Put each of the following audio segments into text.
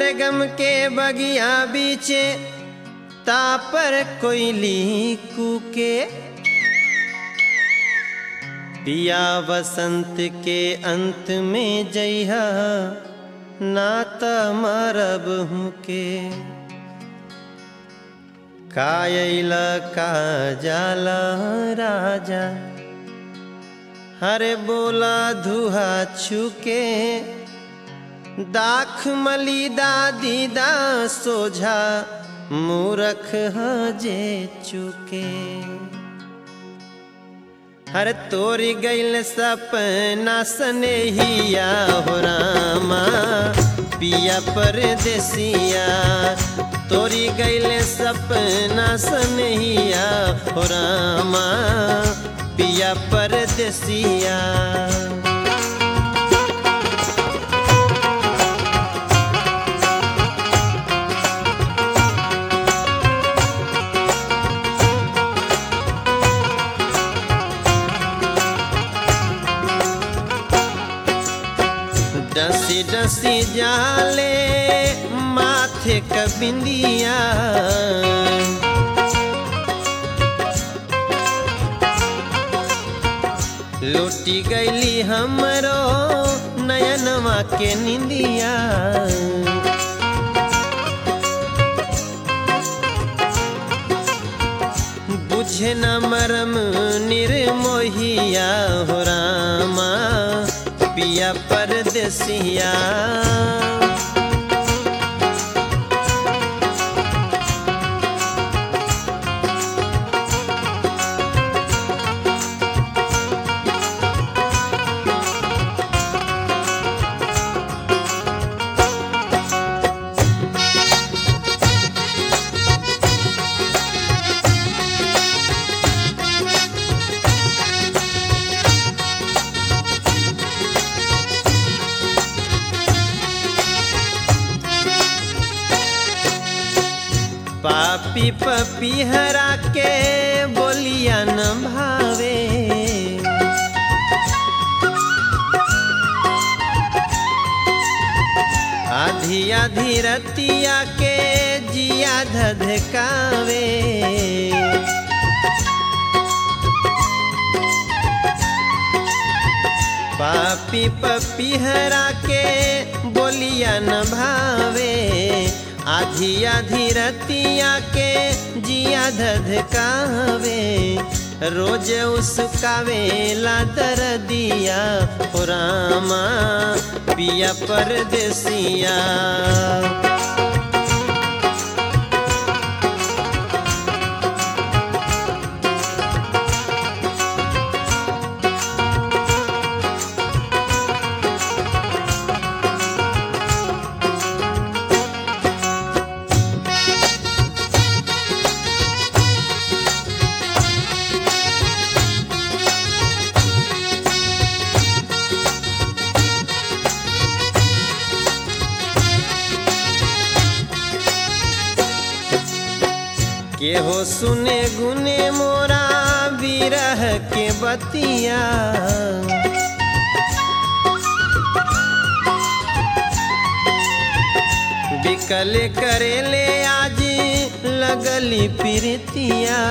सरगम के बगिया बीचे तापर कोयली कूके। पिया वसंत के अंत में जइहा नाता मरब हुके। कायला का जाला राजा हरे बोला धुआ छुके। दाख मलिदा दीदा सोझा मूरख हजे चुके। हर तोरी गैल सपना सनेहिया हो रामा पिया परदेसिया। तोरी गैल सपना सनेहिया हो रामा पिया परदेसिया। डसी डसी जाले माथे क बिंदिया। लूटी गईली हमरो नयनवा के निंदिया। बुझे न मरम निर्मोहिया हो रामा पिया परदेसिया। पापी पपीहरा के बोलिया न भावे। आधी आधी रतिया के जिया धधकावे। पापी पपीहरा के बोलिया न भावे। आधी आधी रतिया के जिया धधकावे। रोज उसकावे ला दर्दिया हो रामा पिया परदेसिया। के हो सुने गुने मोरा बिरह के बतिया। बिकल करेले आज लगली प्रीतिया।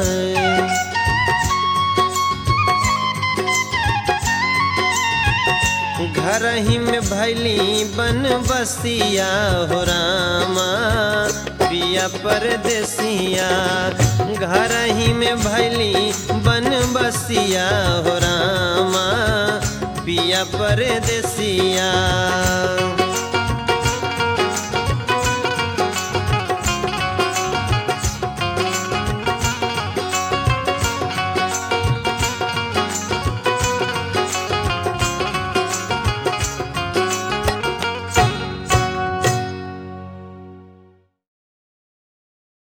घर ही में भैली बन बसिया हो रामा पिया परदेसिया। घर ही में भैली बन बसिया हो रामा पिया परदेसिया।